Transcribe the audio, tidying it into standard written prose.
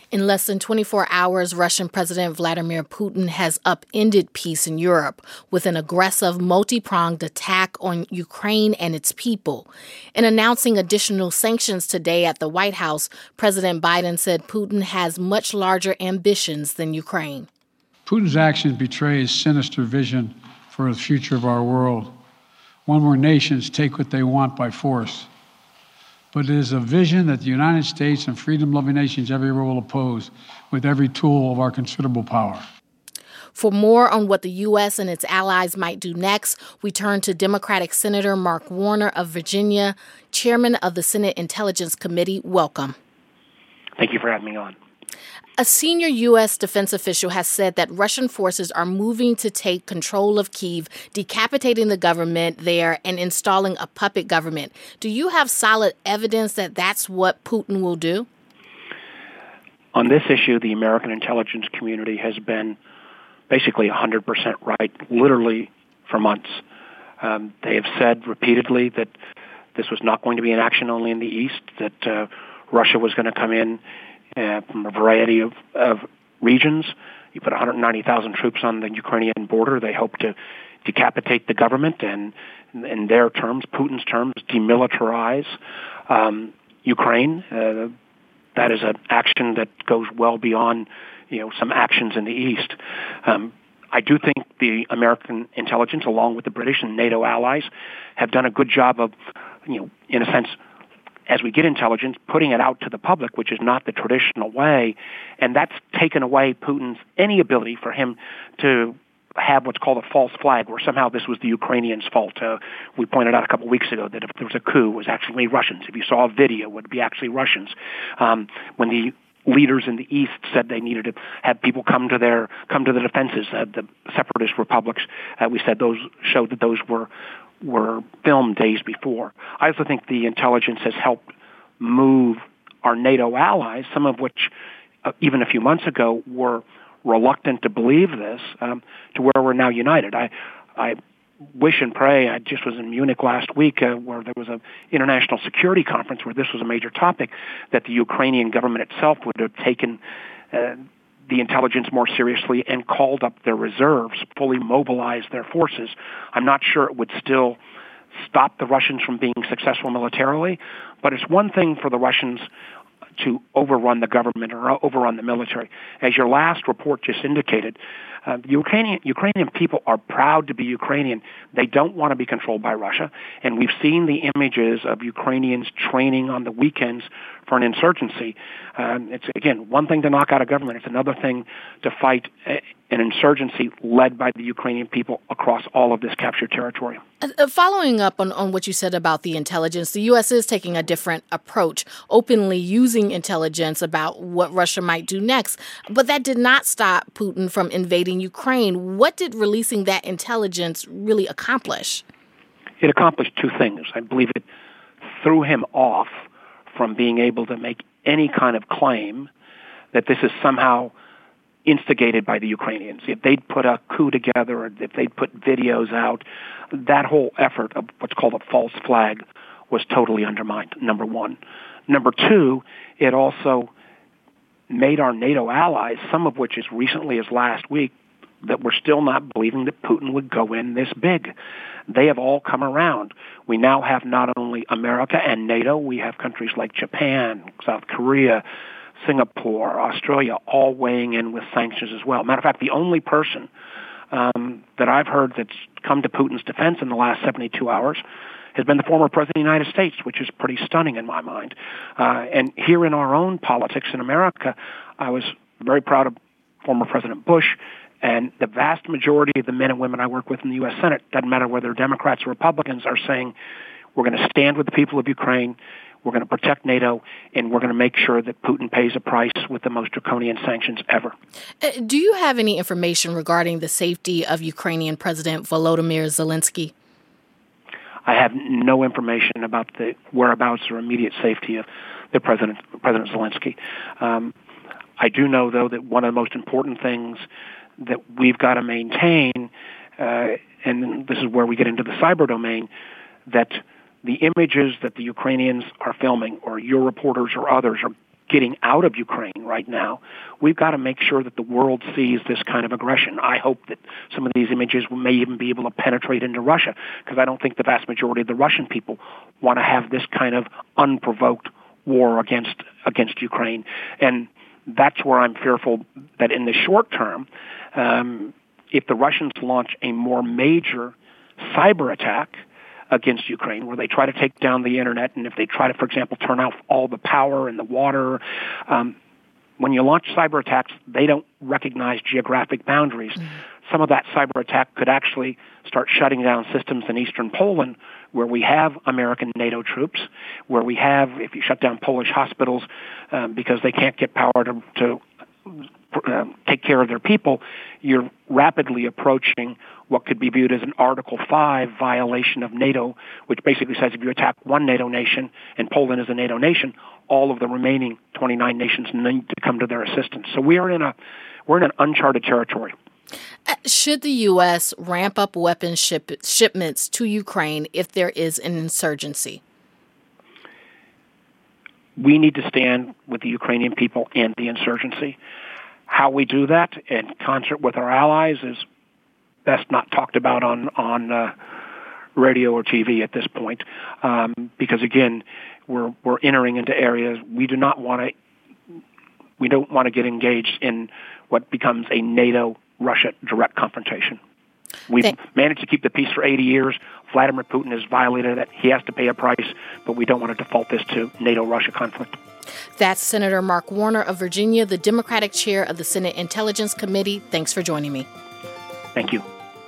In less than 24 hours, Russian President Vladimir Putin has upended peace in Europe with an aggressive, multi-pronged attack on Ukraine and its people. In announcing additional sanctions today at the White House, President Biden said Putin has much larger ambitions than Ukraine. Putin's actions betray his sinister vision for the future of our world, one where nations take what they want by force. But it is a vision that the United States and freedom-loving nations everywhere will oppose with every tool of our considerable power. For more on what the U.S. and its allies might do next, we turn to Democratic Senator Mark Warner of Virginia, chairman of the Senate Intelligence Committee. Welcome. Thank you for having me on. A senior U.S. defense official has said that Russian forces are moving to take control of Kyiv, decapitating the government there and installing a puppet government. Do you have solid evidence that that's what Putin will do? On this issue, the American intelligence community has been basically 100% right, literally for months. They have said repeatedly that this was not going to be an action only in the East, that Russia was going to come in from a variety of regions. You put 190,000 troops on the Ukrainian border. They hope to decapitate the government and, in their terms, Putin's terms, demilitarize Ukraine. That is an action that goes well beyond, some actions in the East. I do think the American intelligence, along with the British and NATO allies, have done a good job of, in a sense, as we get intelligence, putting it out to the public, which is not the traditional way, and that's taken away Putin's any ability for him to have what's called a false flag, where somehow this was the Ukrainians' fault. We pointed out a couple of weeks ago that if there was a coup, it was actually Russians. If you saw a video, it would be actually Russians. When the leaders in the East said they needed to have people come to the defenses, the separatist republics, we said those showed that those were filmed days before. I also think the intelligence has helped move our NATO allies, some of which even a few months ago were reluctant to believe this, to where we're now united. I wish and pray. I just was in Munich last week where there was an international security conference where this was a major topic, that the Ukrainian government itself would have taken the intelligence more seriously and called up their reserves, fully mobilized their forces. I'm not sure it would still stop the Russians from being successful militarily, but it's one thing for the Russians to overrun the government or overrun the military. As your last report just indicated, the Ukrainian people are proud to be Ukrainian. They don't want to be controlled by Russia, and we've seen the images of Ukrainians training on the weekends for an insurgency. It's, again, one thing to knock out a government. It's another thing to fight an insurgency led by the Ukrainian people across all of this captured territory. Following up on what you said about the intelligence, the U.S. is taking a different approach, openly using intelligence about what Russia might do next. But that did not stop Putin from invading Ukraine. What did releasing that intelligence really accomplish? It accomplished two things. I believe it threw him off from being able to make any kind of claim that this is somehow instigated by the Ukrainians. If they'd put a coup together, or if they'd put videos out, that whole effort of what's called a false flag was totally undermined, number one. Number two, it also made our NATO allies, some of which as recently as last week, that were still not believing that Putin would go in this big. They have all come around. We now have not only America and NATO, we have countries like Japan, South Korea, Singapore, Australia, all weighing in with sanctions as well. Matter of fact, the only person that I've heard that's come to Putin's defense in the last 72 hours has been the former president of the United States, which is pretty stunning in my mind. And here in our own politics in America, I was very proud of former President Bush, and the vast majority of the men and women I work with in the U.S. Senate, doesn't matter whether they're Democrats or Republicans, are saying we're going to stand with the people of Ukraine, we're going to protect NATO, and we're going to make sure that Putin pays a price with the most draconian sanctions ever. Do you have any information regarding the safety of Ukrainian President Volodymyr Zelensky? I have no information about the whereabouts or immediate safety of the President Zelensky. I do know, though, that one of the most important things that we've got to maintain, and this is where we get into the cyber domain, that the images that the Ukrainians are filming, or your reporters or others are getting out of Ukraine right now, we've got to make sure that the world sees this kind of aggression. I hope that some of these images may even be able to penetrate into Russia, because I don't think the vast majority of the Russian people want to have this kind of unprovoked war against Ukraine. And that's where I'm fearful that in the short term, if the Russians launch a more major cyber attack against Ukraine, where they try to take down the internet, and if they try to, for example, turn off all the power and the water, when you launch cyber attacks, they don't recognize geographic boundaries. Some of that cyber attack could actually start shutting down systems in eastern Poland, where we have American NATO troops, where we have, if you shut down Polish hospitals because they can't get power to take care of their people, you're rapidly approaching what could be viewed as an Article 5 violation of NATO, which basically says if you attack one NATO nation, and Poland is a NATO nation, all of the remaining 29 nations need to come to their assistance. So we're in an uncharted territory. Should the U.S. ramp up weapons shipments to Ukraine if there is an insurgency? We need to stand with the Ukrainian people and the insurgency. How we do that in concert with our allies is best not talked about on radio or TV at this point, because again, we're entering into areas we don't want to get engaged in what becomes a NATO-Russia direct confrontation. We've managed to keep the peace for 80 years. Vladimir Putin has violated it. He has to pay a price, but we don't want to default this to NATO-Russia conflict. That's Senator Mark Warner of Virginia, the Democratic chair of the Senate Intelligence Committee. Thanks for joining me. Thank you.